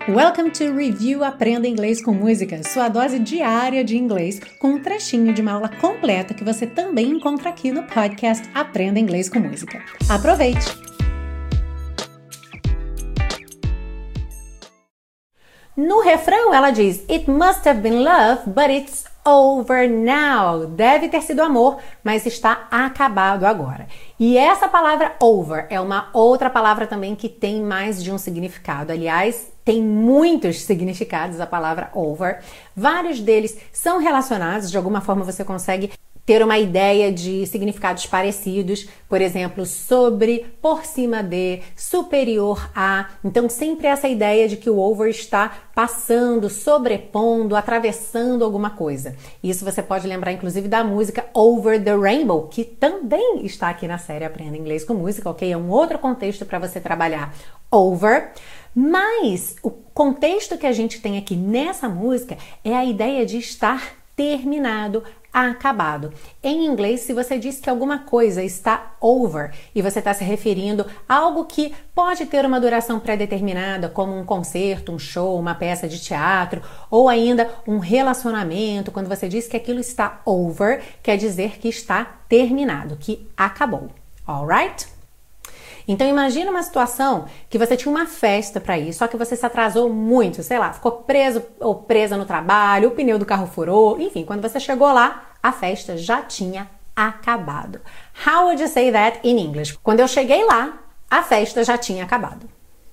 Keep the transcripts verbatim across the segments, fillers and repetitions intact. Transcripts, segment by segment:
Welcome to Review Aprenda Inglês com Música, sua dose diária de inglês com um trechinho de uma aula completa que você também encontra aqui no podcast Aprenda Inglês com Música. Aproveite! No refrão ela diz It must have been love, but it's over now. Deve ter sido amor, mas está acabado agora. E essa palavra over é uma outra palavra também que tem mais de um significado. Aliás, tem muitos significados a palavra over. Vários deles são relacionados, de alguma forma você consegue ter uma ideia de significados parecidos, por exemplo, sobre, por cima de, superior a. Então, sempre essa ideia de que o over está passando, sobrepondo, atravessando alguma coisa. Isso você pode lembrar, inclusive, da música Over the Rainbow, que também está aqui na série Aprenda Inglês com Música, ok? É um outro contexto para você trabalhar over. Mas o contexto que a gente tem aqui nessa música é a ideia de estar terminado, acabado. Em inglês, se você diz que alguma coisa está over e você está se referindo a algo que pode ter uma duração pré-determinada, como um concerto, um show, uma peça de teatro, ou ainda um relacionamento, quando você diz que aquilo está over, quer dizer que está terminado, que acabou. Alright? Então imagina uma situação que você tinha uma festa para ir, só que você se atrasou muito, sei lá, ficou preso ou presa no trabalho, o pneu do carro furou, enfim, quando você chegou lá, a festa já tinha acabado. How would you say that in English? Quando eu cheguei lá, a festa já tinha acabado.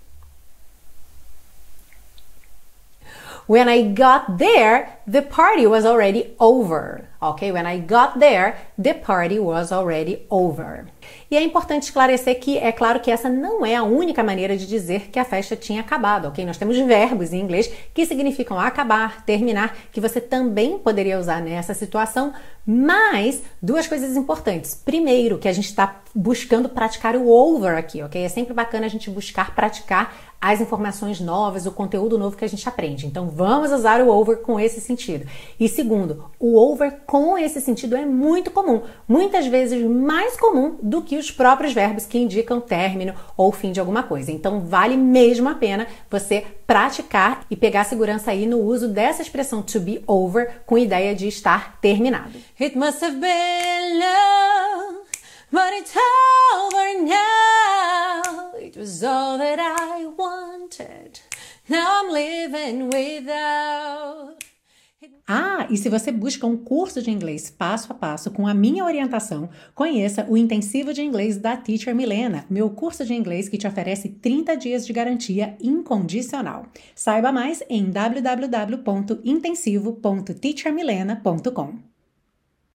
When I got there, the party was already over. Ok? When I got there, the party was already over. E é importante esclarecer que é claro que essa não é a única maneira de dizer que a festa tinha acabado, ok? Nós temos verbos em inglês que significam acabar, terminar, que você também poderia usar nessa situação, mas duas coisas importantes. Primeiro, que a gente está buscando praticar o over aqui, ok? É sempre bacana a gente buscar praticar as informações novas, o conteúdo novo que a gente aprende. Então, vamos usar o over com esse sentido. E segundo, o over com esse sentido é muito comum, muitas vezes mais comum do que os próprios verbos que indicam término ou fim de alguma coisa. Então, vale mesmo a pena você praticar e pegar segurança aí no uso dessa expressão to be over com ideia de estar terminado. It must have been love, but it's over now. It was all that I wanted. Now I'm living without. Ah, e se você busca um curso de inglês passo a passo com a minha orientação, conheça o Intensivo de Inglês da Teacher Milena, meu curso de inglês que te oferece trinta dias de garantia incondicional. Saiba mais em w w w ponto intensivo ponto teacher milena ponto com.